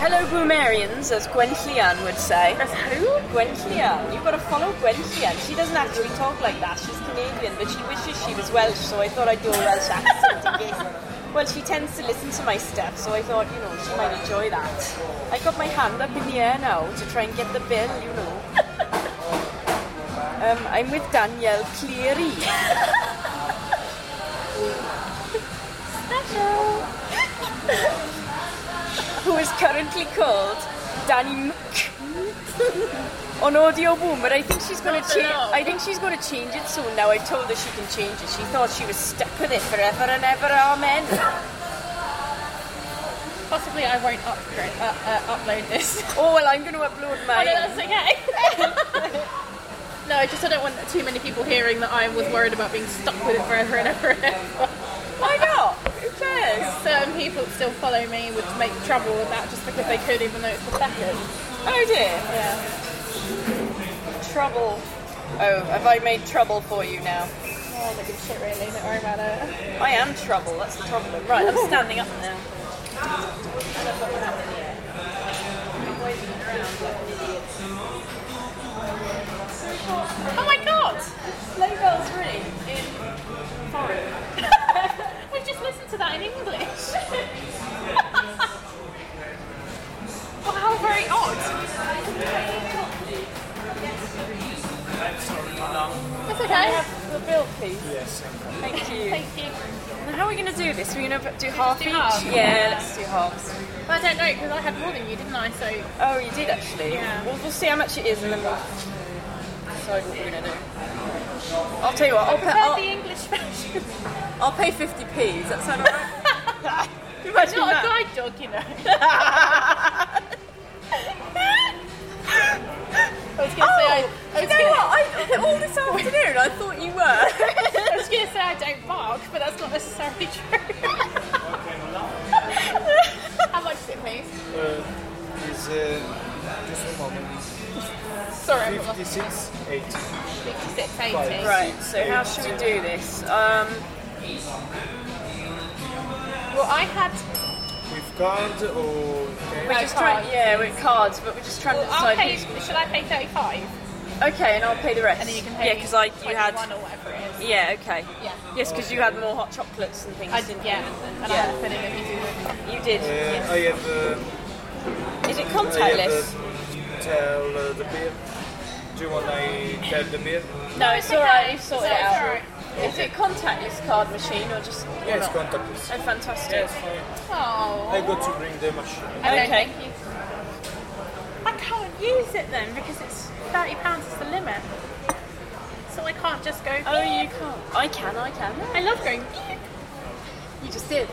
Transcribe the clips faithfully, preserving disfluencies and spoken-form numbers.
Hello Boomerians, as Gwen Llian would say. As who? Gwen Llian. You've got to follow Gwen Llian. She doesn't actually talk like that. She's Canadian, but she wishes she was Welsh, so I thought I'd do a Welsh accent in case. Well, she tends to listen to my stuff, so I thought, you know, she might enjoy that. I got my hand up in the air now to try and get the bill, you know. um, I'm with Danielle Cleary. Special. Who is currently called Danny Mc on Audio Boom, but I think she's going to change. I think she's going to change it soon. Now I've told her she can change it. She thought she was stuck with it forever and ever. Amen. Possibly I won't upgrade, uh, uh, upload this. Oh well, I'm going to upload mine. Oh, no, that's okay. No, I just I don't want too many people hearing that I was worried about being stuck with it forever and ever and ever. Why not? Who cares? Certain people still follow me would make trouble with that just because they could, even though it's the second. Oh dear. Yeah. Trouble. Oh, have I made trouble for you now? Oh, look at shit, really. Don't worry about it. I am trouble. That's the problem. Right, I'm standing up now. Oh my god! Sleigh bells ring in foreign. We've just listened to that in English. Well, how very odd. That's okay. The bill, please. Yes. Thank you. Thank you. Now, how are we going to do this? We're going to do half do each? half? Yeah, let's do halves. Well, I don't know, because I had more than you, didn't I? So, Oh, you did actually? Yeah. Well, we'll see how much it is and then we'll decide what we're going to do. I'll tell you what, I I'll, pay, prefer I'll, the English version. I'll pay fifty p. Does that sound alright? Imagine Not that. a guide dog, you know. I was going to say, I, I You was know gonna, what? I, all this afternoon I thought you were. I was going to say I don't bark, but that's not necessarily true. How much is it, please? Uh, is uh, just a moment. Sorry, I've got fifty-six eighty. fifty-six eighty. Right, so how should we do this? Um, Well, I had. With card or we're okay? just trying, cards. yeah, with cards, but we're just trying Well, to I'll decide pay. who's... Should I pay thirty-five? Okay, and I'll pay the rest. And then you can pay. Yeah, because I you had... one or whatever it is. Yeah, okay. Yeah. Yes, because you had more hot chocolates and things, I, didn't yeah, you? and Yeah. I had a feeling that you did. You did, Uh, yes. I have. Uh, Is it I have contactless? uh, tell uh, the beer. Do you want I tell the beer? No, it's alright, you've So sorted it's it out. alright. Is it contactless card machine or just... or Yes, not? contactless. Oh, fantastic. Yes, fine. Oh. I got to bring the machine. Okay. Okay. Thank you. I can't use it then because it's thirty pounds is the limit. So I can't just go. Oh, you can't. I can, I can. I love going. beep. You just did.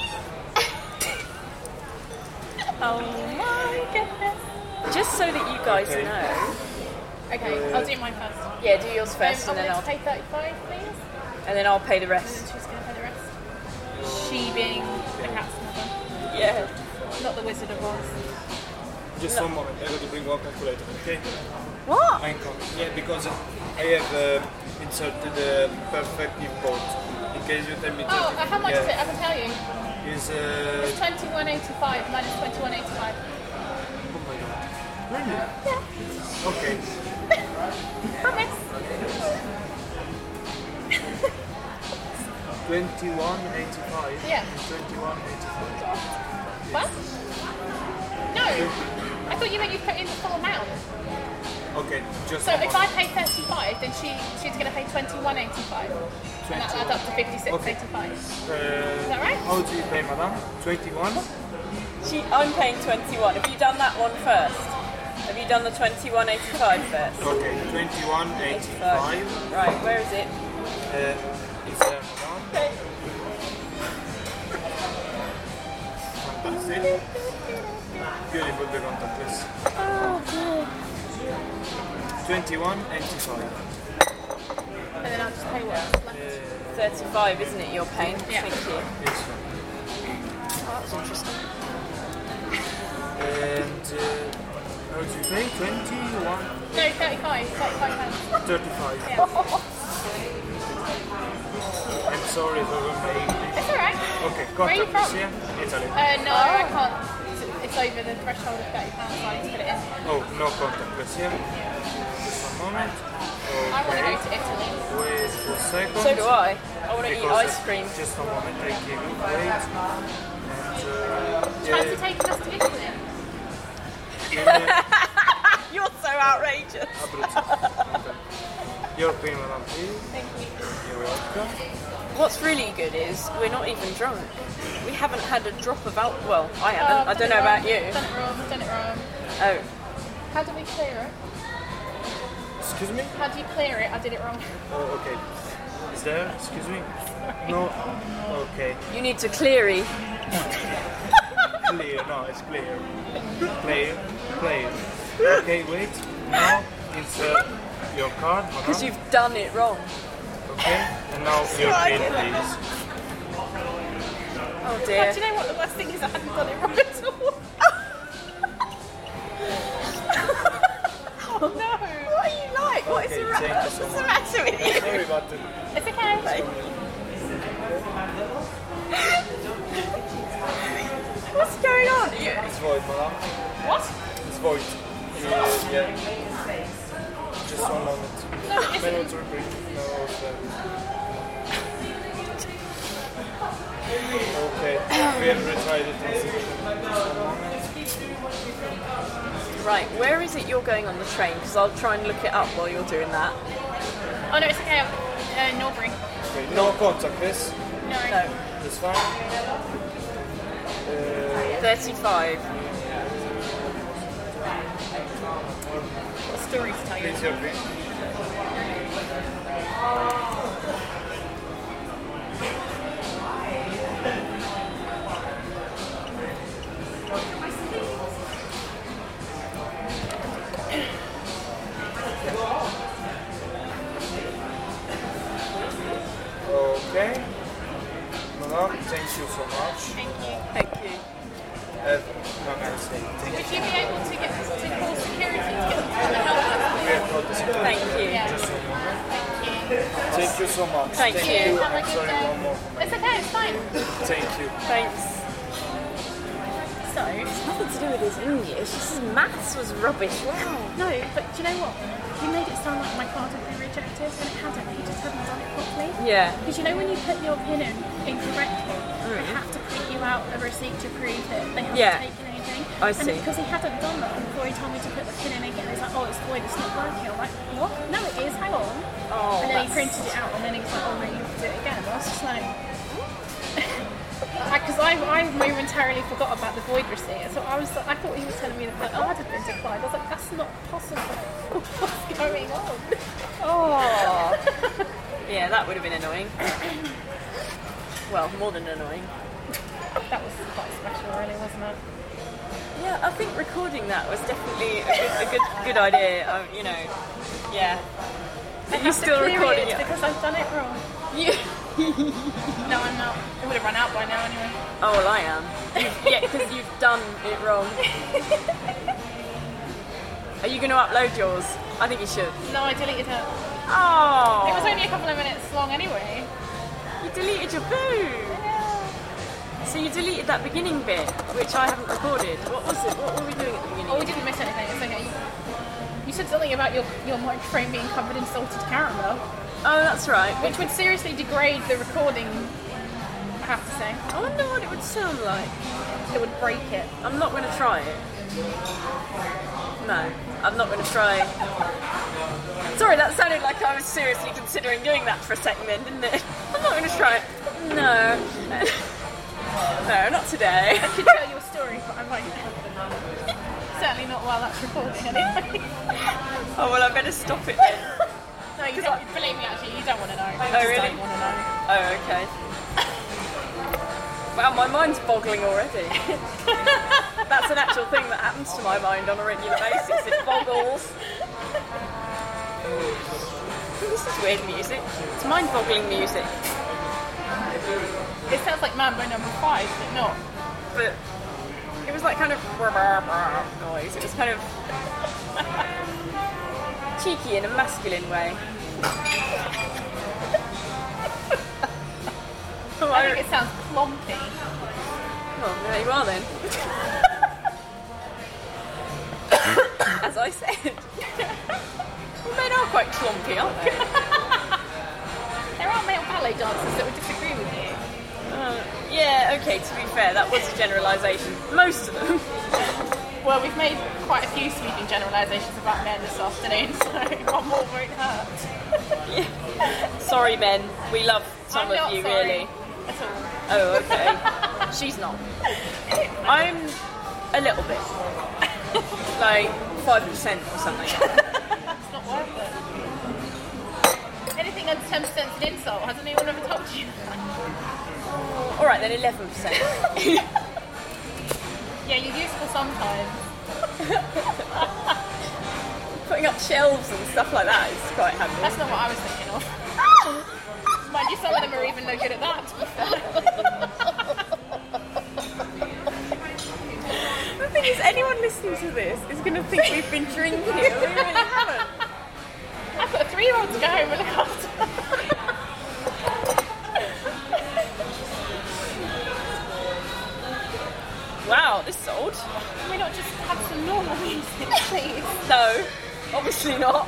Oh my goodness. Just so that you guys Okay. know. Okay, I'll do mine first. Yeah, do yours first Um, and then I'm I'll... going to pay thirty-five, please. And then I'll pay the And then rest. she's going to pay the rest. She being the cat's mother, Yeah. not the Wizard of Oz. Just one moment. I got to bring one calculator. Okay. What? Mine count. Yeah, because I have uh, inserted the perfect import. In case you tell me. Oh, uh, how much yeah, is it? I can tell you. Is uh. It's twenty-one eighty-five minus twenty-one eighty-five. Oh my god. Really? Yeah. Okay. Promise. Twenty-one eighty-five. Yeah. Twenty-one eighty-five. What? No. I thought you meant you put in the full amount. Okay, just So one if I moment. pay thirty-five, then she she's going to pay twenty-one eighty-five. And that adds up to fifty-six eighty-five. Uh, Is that right? How do you pay, madam? Twenty-one. She, I'm paying twenty-one. Have you done that one first? Have you done the twenty-one eighty-five first? Okay, twenty-one eighty-five. Right, where is it? Uh, it's there, madam. Okay. Fantastic. Beautiful the contactless. Oh, good. Twenty-one eighty-five. And then I'll just pay what's left. thirty-five, isn't it, you're paying? Yeah. Thank you. Yes. Oh, that's interesting. And uh, how do you pay? Twenty-one. No, thirty-five. thirty-five pounds. Thirty-five. Yeah. I'm sorry for my English. It's alright. Okay, Where are you contactless, from? yeah? Italy. Uh, no, I can't. It's it's over the threshold of thirty pounds, I need to put it in. Oh, no contactless here. Just one moment. I want to go Okay. to Italy. Wait a second. So do I. I want to eat Because ice cream. Just a moment, I give you wait. And, uh, Fancy taking us to Italy? yeah, You're so outrageous. okay. Your pin, madam, please. Thank you. You're welcome. What's really good is we're not even drunk. We haven't had a drop of alcohol. Well, I Oh, haven't. I I've don't done know it about wrong. you. Done it wrong, done it wrong. Oh, How do we clear it? Excuse me? How do you clear it? I did it wrong. Oh, okay. Is there? Excuse me? No. Okay. you need to cleary. Clear. No, it's clear. Clear. Clear. Okay, wait. Now insert your card, Because madam. you've done it wrong. Okay. And now your Right. pin, please. Oh Do dear. you know what the worst thing is? I hadn't done it wrong at all. Oh no! What are you like? What is Okay, the matter? thank you so What's the much. matter with you? Sorry about it. It's okay. What's going on? You, It's void, madam. What? It's void. Yeah, yeah. Just one moment. No, it isn't. Minute repeat. No, okay. Okay. We have retried the transaction. Just one moment. right, where is it you're going on the train? Because I'll try and look it up while you're doing that. Oh no, it's okay. Uh, Norbury. Okay, no contact, this. No. No, That's fine. Uh, thirty-five. What story to tell you? please, your pin. Okay. Madam, thank you so much. Thank you. Thank you. Have a nice day. Thank Would you be able to get to call security to get them to help us? you. We have got this. Thank you. Yeah. Just one moment. Thank you. Thank you so much. Thank you. Have a I'm good sorry, day. one more. It's okay. It's fine. Thank you. Thanks. So. Nothing to do with his English. His maths was rubbish. Wow. No, but do you know what? He made it sound like my card had been rejected, and it hadn't. He just hadn't done it properly. Yeah. Because you know when you put your pin in incorrectly, they have to print you out a receipt to prove that they haven't Yeah. taken anything. I and see. because he hadn't done that before, he told me to put the pin in again. He's like, oh, it's void, it's not working. I'm like, what? No, it is. Hang on. Oh, and then he that's- printed it out, and then he was like, oh no, you have to do it again. And I was just like. Because I, I momentarily forgot about the void receipt, so I was I thought he was telling me that the card had been declined. I was like, that's not possible. What's going on? Oh. Yeah, that would have been annoying. Well, more than annoying. That was quite special, really, wasn't it? Yeah, I think recording that was definitely a good, a good, good idea. Um, you know, yeah. Are you still recording it? Because I've done it wrong. You. No, I'm not. It would have run out by now anyway. Oh well, I am. You've, yeah, because you've done it wrong. Are you going to upload yours? I think you should. No, I deleted it. Oh. It was only a couple of minutes long anyway. You deleted your boo. So you deleted that beginning bit, which I haven't recorded. What was it? What were we doing at the beginning? Oh, we didn't miss anything. It's okay. You said something about your, your microphone being covered in salted caramel, Oh, that's right. which would seriously degrade the recording, I have to say. I wonder what it would sound like. It would break it. I'm not going to try it. No, I'm not going to try. Sorry, that sounded like I was seriously considering doing that for a second then, didn't it? I'm not going to try it. No. No, not today. I could tell you a story, but I won't. Certainly not while that's recording anyway. Oh, well, I better stop it then. No, you don't, believe me, actually, you don't want to know. You Oh, just really? don't want to know. Oh, okay. Wow, my mind's boggling already. That's an actual thing that happens to my mind on a regular basis. It boggles. This is weird music. It's mind-boggling music. It sounds like Mambo number five, but not. But it was like kind of noise. It was kind of cheeky in a masculine way. I think it sounds clompy. Well, there you are then. quite clunky, aren't they? There are male ballet dancers that would disagree with you. Uh, yeah, okay, to be fair, that was a generalisation. Most of them. Well, we've made quite a few sweeping generalisations about men this afternoon, so one more won't hurt. Yeah. Sorry, men. We love some I'm of not you, sorry really. at all. Oh, okay. She's not. I'm a little bit. Like five percent or something. It's not worth it. Anything under ten percent is an insult. Has anyone ever told you that? Alright, then eleven percent. Yeah, you're useful sometimes. Putting up shelves and stuff like that is quite handy. That's not what I was thinking of. Mind you, some of them are even no good at that, to be fair. The thing is, anyone listening to this is going to think we've been drinking. We really haven't. I've got a three-year-old to go home and look after. Wow, this is old. Can we not just have some normal music, please? No, obviously not.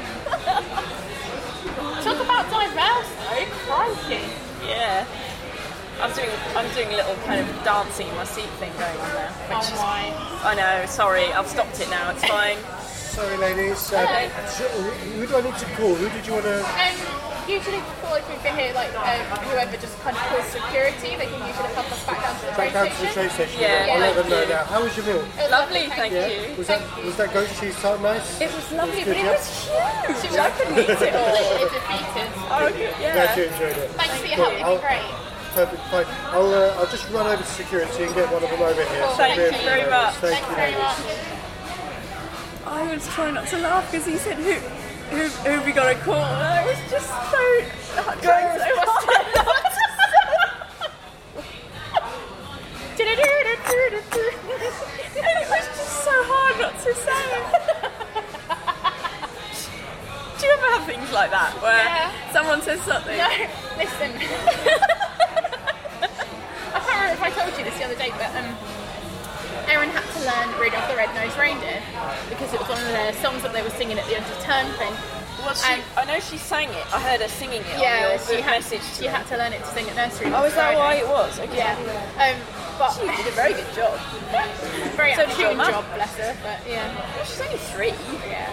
Talk about diverse, though. Crikey. Yeah. I'm doing I'm doing a little kind of dancing in my seat thing going on there. Which Oh is, my. I know, sorry, I've stopped it now, it's fine. Sorry, ladies. Uh, so, who do I need to call? Who did you want to... Um, usually before like we've been here, like um, whoever just kind of calls security, they can usually help us back down to the train Back down to the station. train station. Yeah, I'll let them know thank you. now. How was your meal? It was Lovely, thank Yeah. you. Was that was that goat cheese tart nice? It was lovely, Good, but it yeah. was huge. I couldn't eat it all. Completely defeated. Oh, good, Glad yeah. you enjoyed it. Thanks for your Cool. help, you've I'll- been great. Perfect, fine. I'll uh, I'll just run over to security and get one of them over here. Cool, So thank really you very nice. much. Thank Thanks you, very ladies. much. I was trying not to laugh because he said, who, who, who have we got to call? And I was just so not going so hard not to say. And it was just so hard not to say. Do you ever have things like that where Yeah. someone says something? No, listen. I can't remember if I told you this the other day, but um, Erin had to learn Rudolph the Red-Nosed Reindeer because it was one of their songs that they were singing at the end of term thing. Well, she, And- I know she sang it. I heard her singing it Yeah, on your she had, message to she me. had to learn it to sing at nursery. Oh, is that Friday. why it was? Okay. Yeah. Um, but She did a very good job. very So out did of your tune mum. job, bless her. But yeah, She's only three. yeah.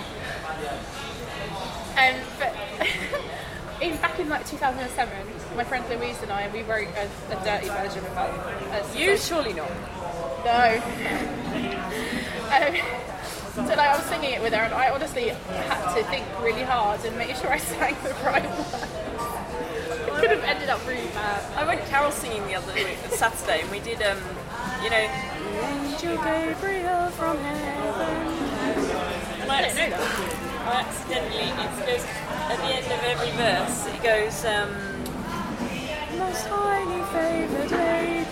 Um, but in back in like two thousand seven, my friend Louise and I we wrote a, a dirty version of that. As- You surely not. No. um, so like, I was singing it with her, and I honestly had to think really hard and make sure I sang the right words. It could have ended up really bad. I went carol singing the other week, Saturday, and we did, um, you know, Angel Gabriel from heaven. And I, I don't know that. I accidentally, it goes at the end of every verse. It goes, um, most highly favoured lady,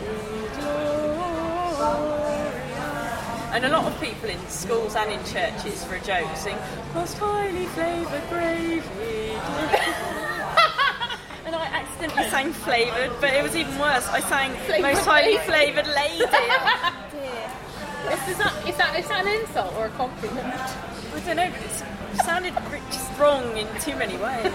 Gloria. And a lot of people in schools and in churches, for a joke, sing most highly favoured gravy. And I accidentally sang flavoured, but it was even worse. I sang Flavoured most highly lady. flavoured lady. Is, is, that, is, that, is that an insult or a compliment? I don't know, but it sounded just wrong in too many ways.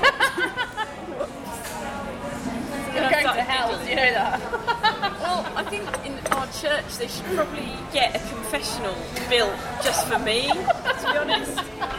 You're I going to started hell, giggling. do you know that? Well, I think in our church they should probably get a confessional built just for me, to be honest.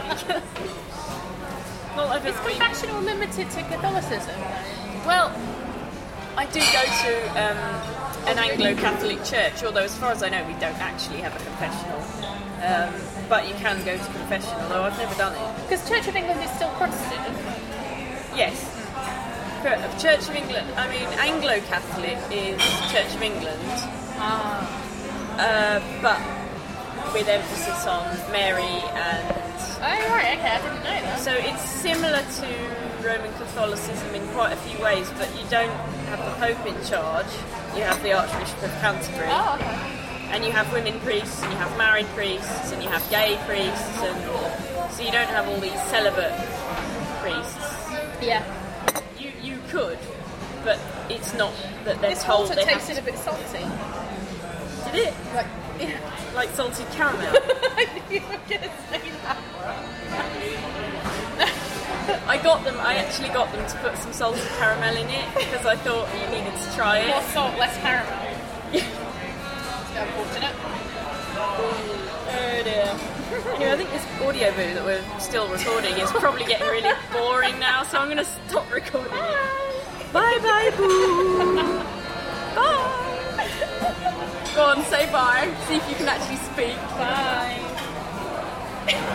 Not I've Is ever been. confessional limited to Catholicism? Well, I do go to um, an Anglo-Catholic church, although as far as I know we don't actually have a confessional. Um, but you can go to confession, although I've never done it. Because Church of England is still Protestant, isn't it? Yes. Cor- Church of England, I mean, Anglo-Catholic is Church of England, Ah. uh, but with emphasis on Mary and... Oh, right, okay, I didn't know that. So it's similar to Roman Catholicism in quite a few ways, but you don't have the Pope in charge. You have the Archbishop of Canterbury. Oh, okay. And you have women priests, and you have married priests, and you have gay priests, and so you don't have all these celibate priests. Yeah. You you could, but it's not that they're This told water they have tasted a bit salty. to. Did it? Like, yeah. Like salted caramel? I knew you were going to say that. I got them. I actually got them to put some salted caramel in it because I thought you needed to try More it. salt, less caramel. It's unfortunate. Oh dear. Anyway, I think this audio boo that we're still recording is probably getting really boring now, so I'm going to stop recording it. Bye bye boo. Bye. Go on, say bye. See if you can actually speak. Bye.